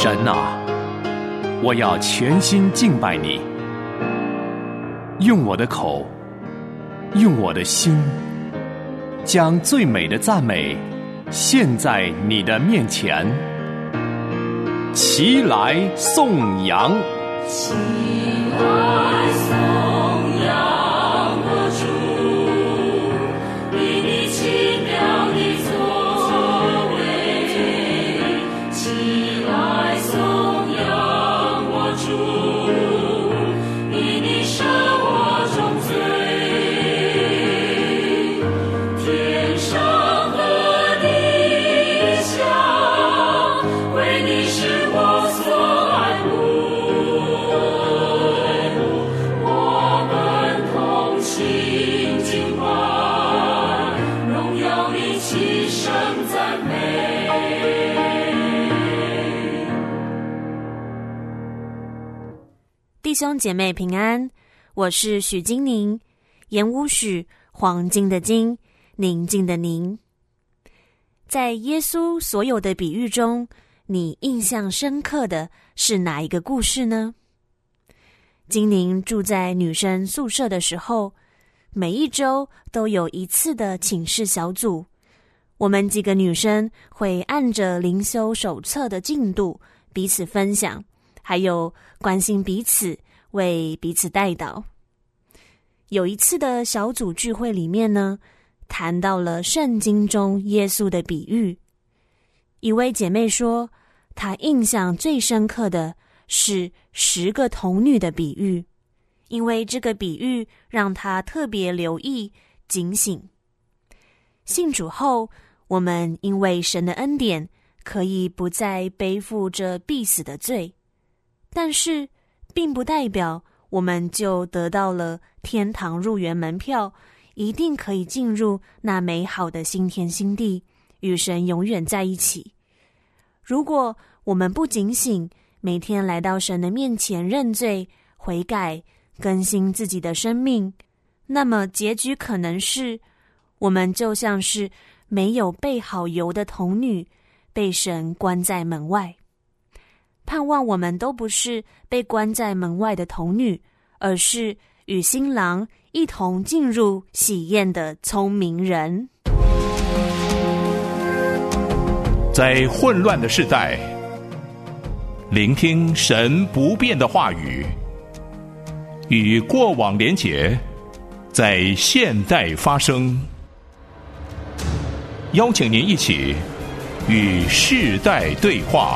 神啊，我要全心敬拜你，用我的口，用我的心，将最美的赞美献在你的面前。齐来颂扬， 齐来颂扬我主，以你奇妙的作为。齐来颂扬我主，以你赦我重罪。天上和地下，为你是我所爱慕。我们同心敬拜，荣耀你齐声赞美。 弟兄姐妹平安，我是许金宁，言无许，黄金的金，宁静的宁。在耶稣所有的比喻中，你印象深刻的是哪一个故事呢？金宁住在女生宿舍的时候，每一周都有一次的寝室小组，我们几个女生会按着灵修手册的进度彼此分享，还有关心彼此，为彼此代祷。有一次的小组聚会里面呢，谈到了圣经中耶稣的比喻。一位姐妹说，她印象最深刻的是10个童女的比喻，因为这个比喻让她特别留意警醒。信主后，我们因为神的恩典，可以不再背负着必死的罪，但是并不代表我们就得到了天堂入园门票，一定可以进入那美好的新天新地，与神永远在一起。如果我们不警醒，每天来到神的面前认罪、悔改、更新自己的生命，那么结局可能是我们就像是没有备好油的童女，被神关在门外。盼望我们都不是被关在门外的童女，而是与新郎一同进入喜宴的聪明人。 在混乱的世代，聆听神不变的话语，与过往连结，在现代发生。邀请您一起与世代对话。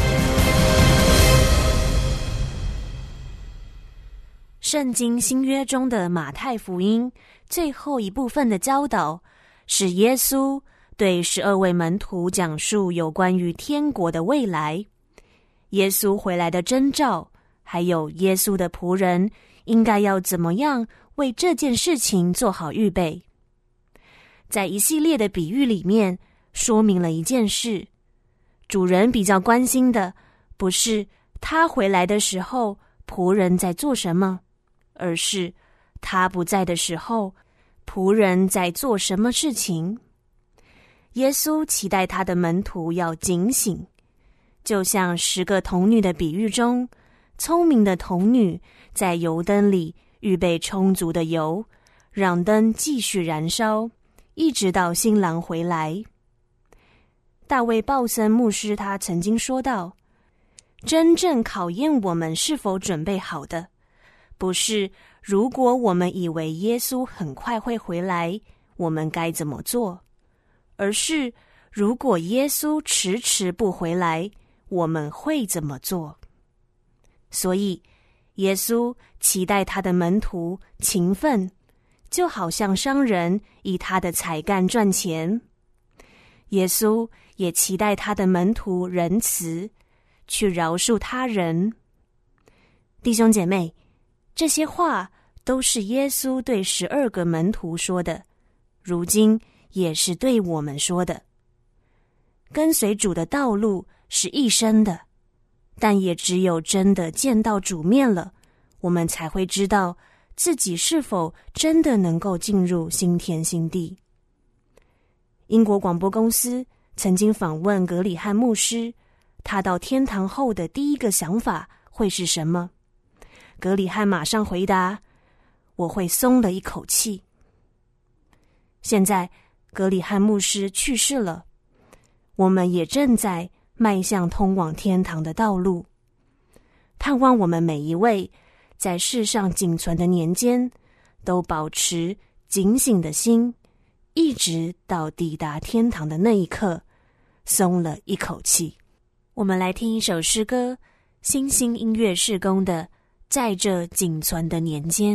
圣经新约中的马太福音最后一部分的教导，是耶稣对12位门徒讲述有关于天国的未来，耶稣回来的征兆，还有耶稣的仆人应该要怎么样为这件事情做好预备。在一系列的比喻里面，说明了一件事，主人比较关心的不是他回来的时候仆人在做什么，而是他不在的时候仆人在做什么事情。耶稣期待他的门徒要警醒，就像10个童女的比喻中，聪明的童女在油灯里预备充足的油，让灯继续燃烧，一直到新郎回来。大卫鲍森牧师他曾经说道，真正考验我们是否准备好的，不是如果我们以为耶稣很快会回来，我们该怎么做，而是如果耶稣迟迟不回来，我们会怎么做。所以耶稣期待他的门徒勤奋，就好像商人以他的才干赚钱。耶稣也期待他的门徒仁慈，去饶恕他人。弟兄姐妹，这些话都是耶稣对12个门徒说的，如今也是对我们说的。跟随主的道路是一生的，但也只有真的见到主面了，我们才会知道自己是否真的能够进入新天新地。英国广播公司曾经访问格里汉牧师， 他到天堂后的第一个想法会是什么？葛里汉马上回答：我会松了一口气。现在葛里汉牧师去世了，我们也正在迈向通往天堂的道路。盼望我们每一位在世上仅存的年间，都保持警醒的心，一直到抵达天堂的那一刻，松了一口气。我们来听一首诗歌，新兴音乐事工的《在这仅存的年间》。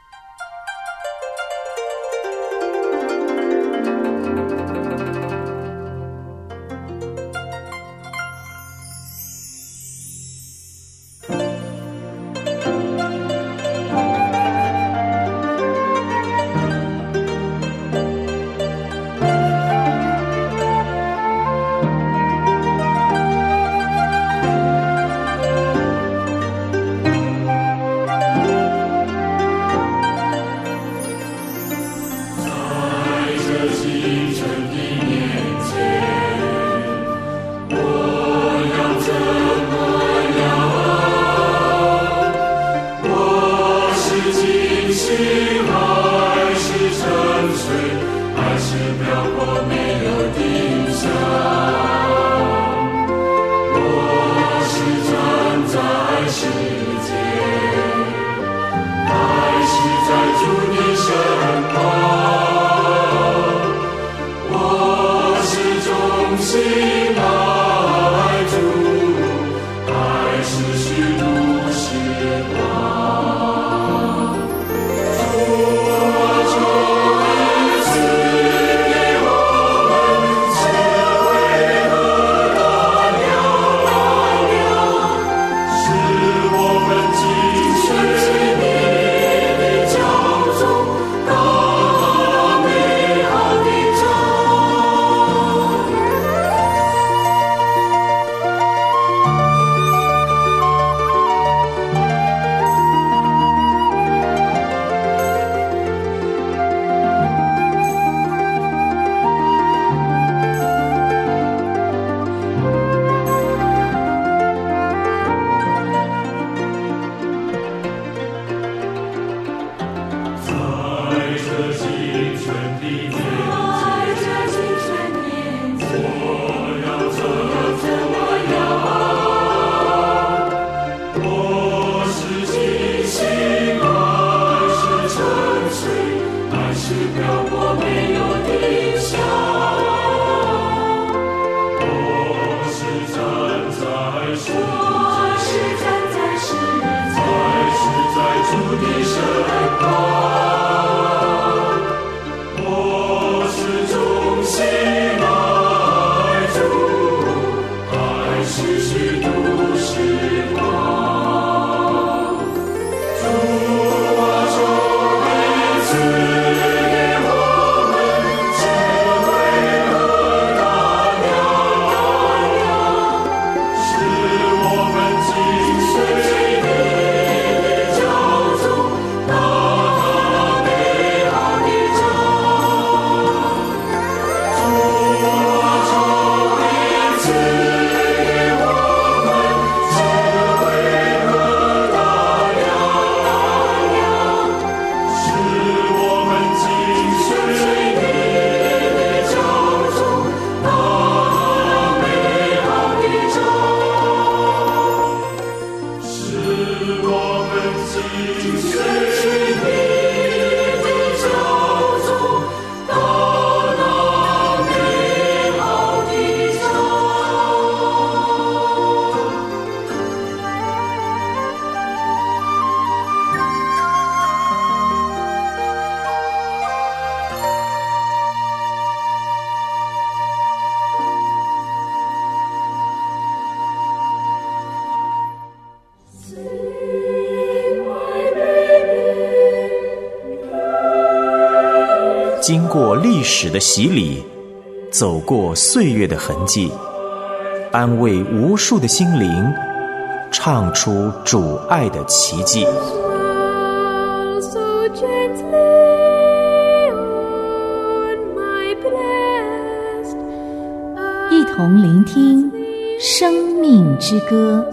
经过历史的洗礼，走过岁月的痕迹，安慰无数的心灵，唱出主爱的奇迹。 一同聆听生命之歌。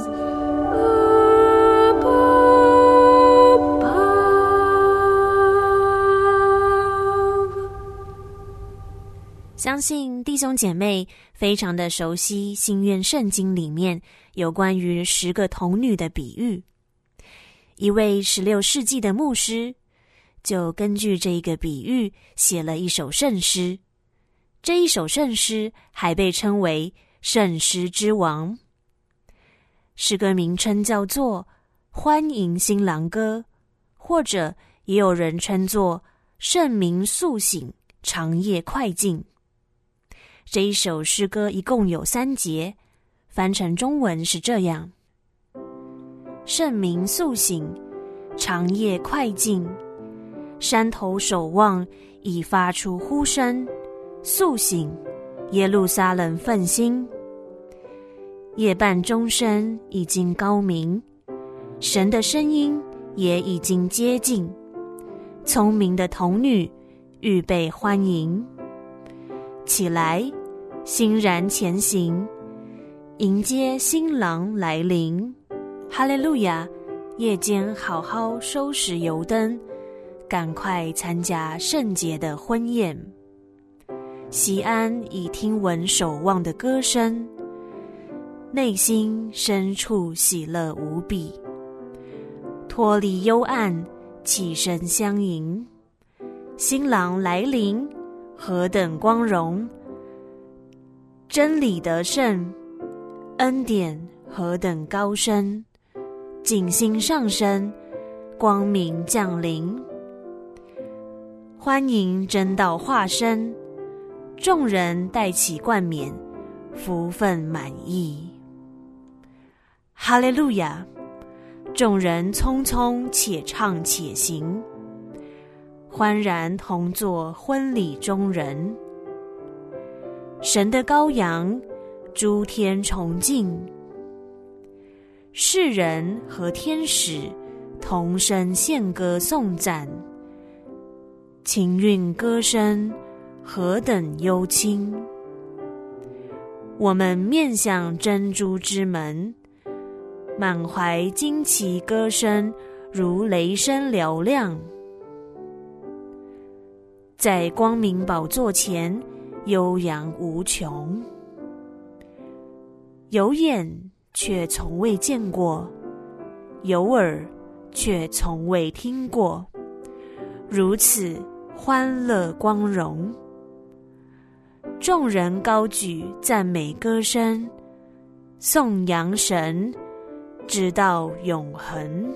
相信弟兄姐妹非常的熟悉新约圣经里面有关于10个童女的比喻。一位16世纪的牧师就根据这个比喻写了一首圣诗，这一首圣诗还被称为圣诗之王。诗歌名称叫做欢迎新郎歌，或者也有人称作圣民苏醒，长夜快进。这一首诗歌一共有3节，翻成中文是这样：圣民苏醒，长夜快进，山头守望已发出呼声，苏醒，耶路撒冷奋兴。夜半钟声已经高鸣，神的声音也已经接近，聪明的童女预备欢迎。起来，欣然前行，迎接新郎来临。哈利路亚！夜间好好收拾油灯，赶快参加圣洁的婚宴。西安已听闻守望的歌声，内心深处喜乐无比。脱离幽暗，起身相迎。新郎来临，何等光荣！真理得胜，恩典何等高深！景星上升，光明降临。欢迎真道化身，众人戴起冠冕，福分满溢。哈利路亚！众人匆匆且唱且行，欢然同作婚礼中人。神的羔羊，诸天崇敬，世人和天使同声献歌颂赞，情韵歌声何等幽清。我们面向珍珠之门，满怀惊奇歌声如雷声嘹亮。在光明宝座前悠扬无穷，有眼却从未见过，有耳却从未听过，如此欢乐光荣。众人高举赞美歌声，颂扬神，直到永恒。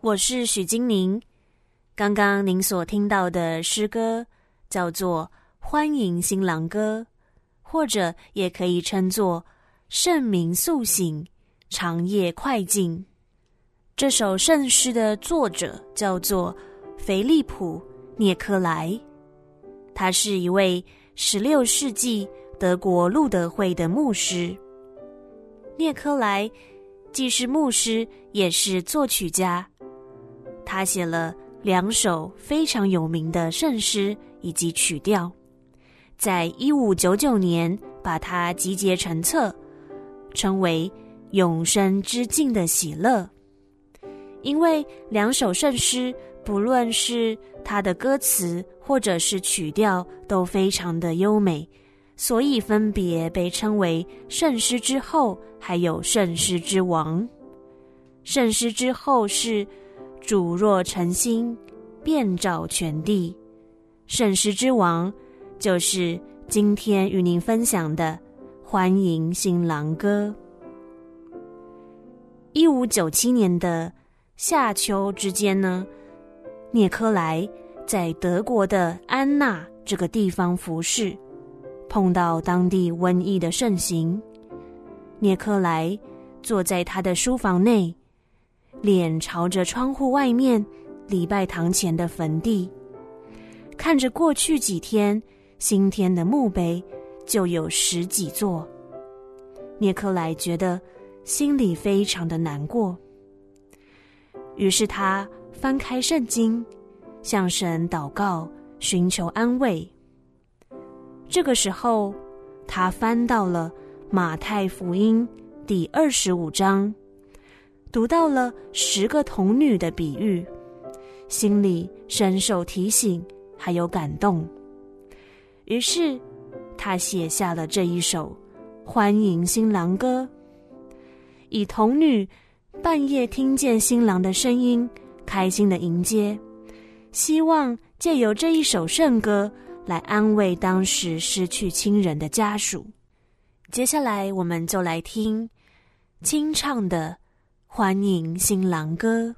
我是许金宁。刚刚您所听到的诗歌叫做《欢迎新郎歌》，或者也可以称作圣民肃醒，长夜快进。这首圣诗的作者叫做腓利普·涅科莱，他是一位16世纪德国路德会的牧师。涅科莱既是牧师，也是作曲家，他写了2首非常有名的圣诗以及曲调，在1599年把它集结成册，称为永生之境的喜乐。因为2首圣诗不论是它的歌词或者是曲调都非常的优美，所以分别被称为圣诗之后还有圣诗之王。圣诗之后是主若诚心，遍照全地。圣诗之王就是今天与您分享的欢迎新郎歌。1597年的夏秋之间呢，涅科莱在德国的安纳这个地方服侍，碰到当地瘟疫的盛行。涅科莱坐在他的书房内，脸朝着窗户外面礼拜堂前的坟地，看着过去几天新添的墓碑就有10几座。涅科莱觉得心里非常的难过，于是他翻开圣经，向神祷告，寻求安慰。这个时候，他翻到了马太福音第25章，读到了10个童女的比喻，心里深受提醒，还有感动。于是他写下了这一首欢迎新郎歌，以童女半夜听见新郎的声音，开心的迎接，希望借由这一首圣歌来安慰当时失去亲人的家属。接下来我们就来听清唱的欢迎新郎歌。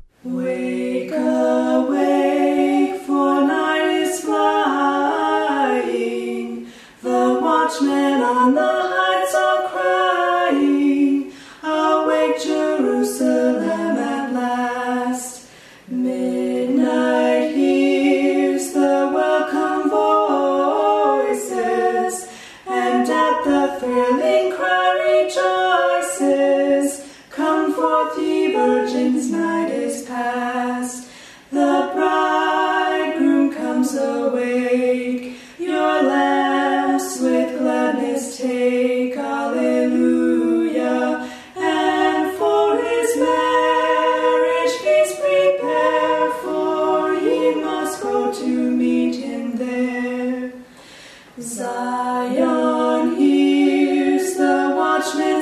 Wake, awake, for night is flying. The watchmen on the heights are crying. Awake, Jerusalem at last. Midnight hears the welcome voices, and at the thrilling cry rejoices. Come forth, ye virgins, night is past. The bridegroom comes, awake. Your lamps with gladness take. Alleluia. And for his marriage feast prepare, for ye must go to meet him there. Zion hears the watchman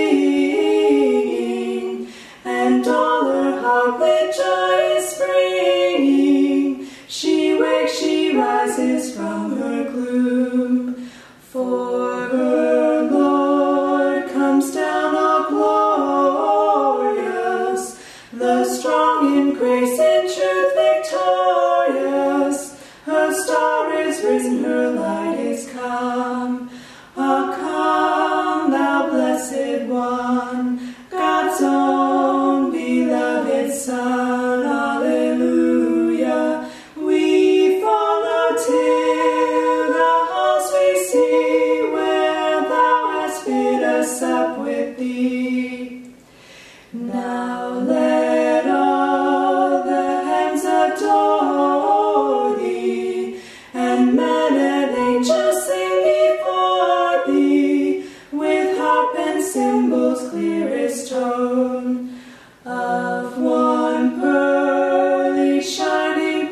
singing, and all her heart with joy is springing. She wakes, she rises from her gloom, for her Lord comes down all glorious, the strong in grace and truth victorious. Her star is risen, her light is come. Ah, come, thou blessed one, God's own beloved Son. Alleluia. We follow till the halls we see, where thou hast bid us up with thee. Now let all the hands adore thee, and men and angels sing before thee, with harp and cymbals clearest tone, of one pearly shining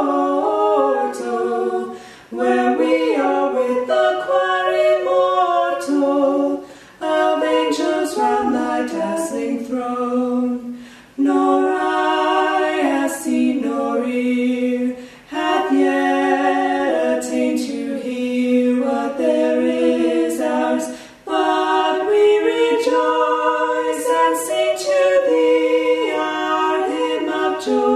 portal, where we are with the choir immortal, of angels round thy dazzling throne. Nor eye has seen, nor ear hath yet attained to hear what there is ours, but we rejoice and sing to thee our hymn of joy.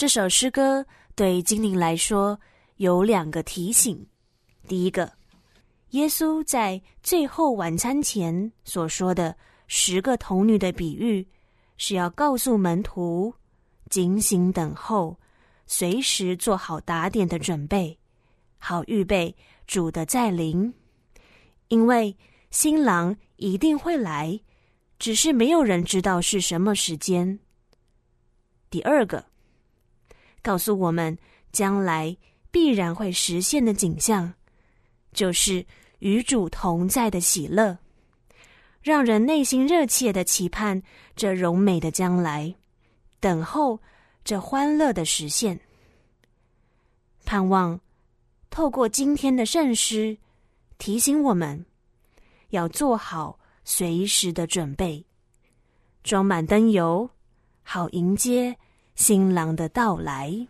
首诗歌对精灵来说有2个提醒。第一个，耶稣在最后晚餐前所说的10个童女的比喻，是要告诉门徒警醒等候，随时做好打点的准备，好预备主的再临。因为新郎一定会来，只是没有人知道是什么时间。第二个，告诉我们将来必然会实现的景象，就是与主同在的喜乐，让人内心热切地期盼这荣美的将来，等候这欢乐的实现。盼望透过今天的圣诗提醒我们要做好随时的准备，装满灯油，好迎接新郎的到来。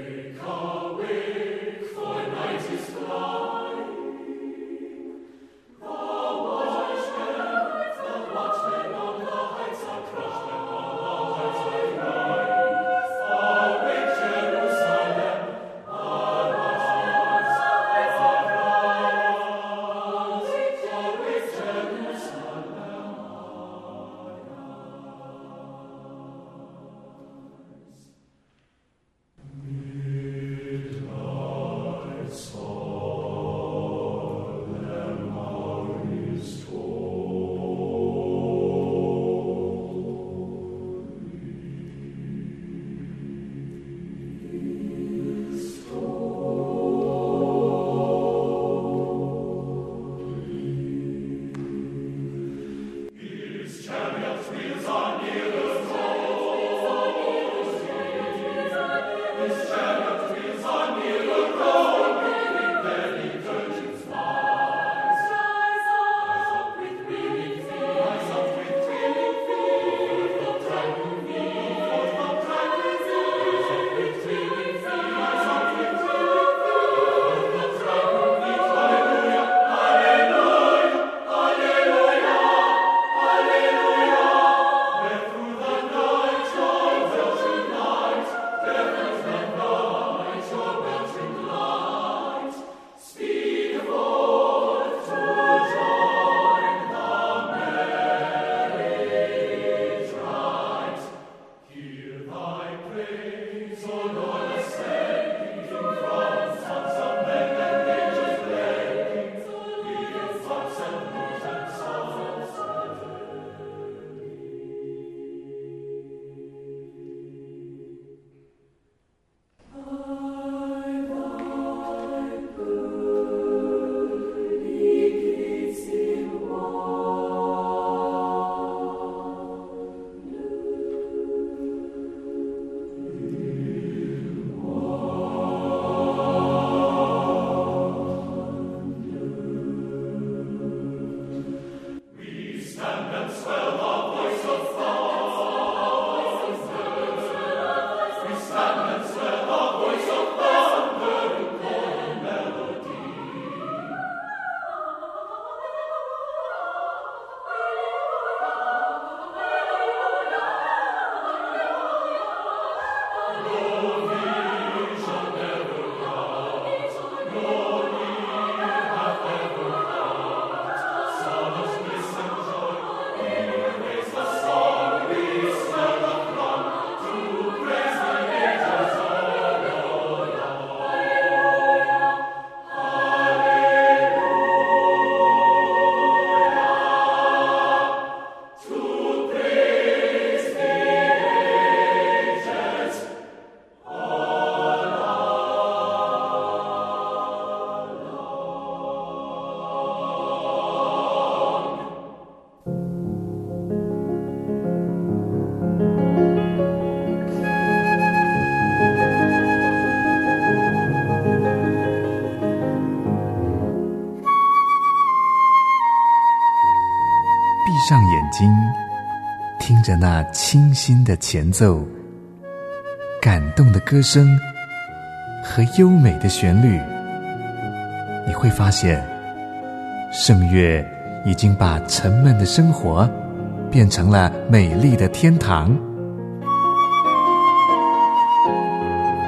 上眼睛，听着那清新的前奏，感动的歌声和优美的旋律，你会发现圣乐已经把沉闷的生活变成了美丽的天堂。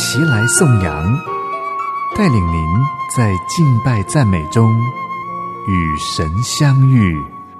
齐来颂扬，带领您在敬拜赞美中与神相遇。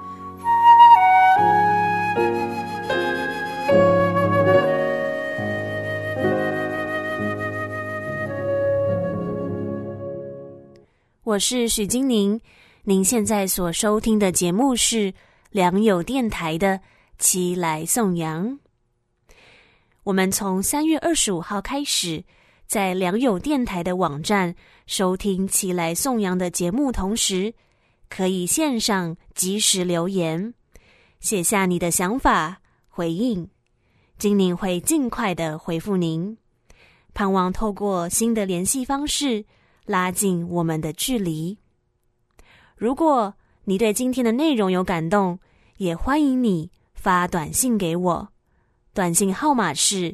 我是许金宁，您现在所收听的节目是良友电台的齐来颂扬。我们从3月25号开始，在良友电台的网站收听齐来颂扬的节目，同时可以线上即时留言，写下你的想法回应，金宁会尽快的回复您，盼望透过新的联系方式拉近我们的距离。如果你对今天的内容有感动，也欢迎你发短信给我，短信号码是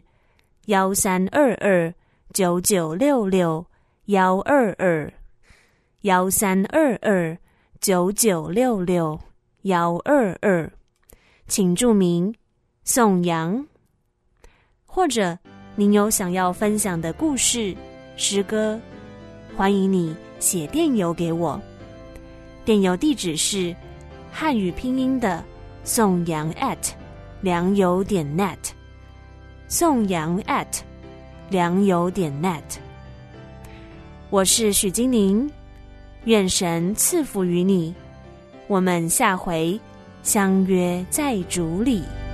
1322996612 1322996612，请注明颂扬。或者您有想要分享的故事、诗歌，欢迎你写电邮给我，电邮地址是汉语拼音的颂扬@良友.net， 颂扬@良友.net。 我是许金宁，愿神赐福于你，我们下回相约在主里。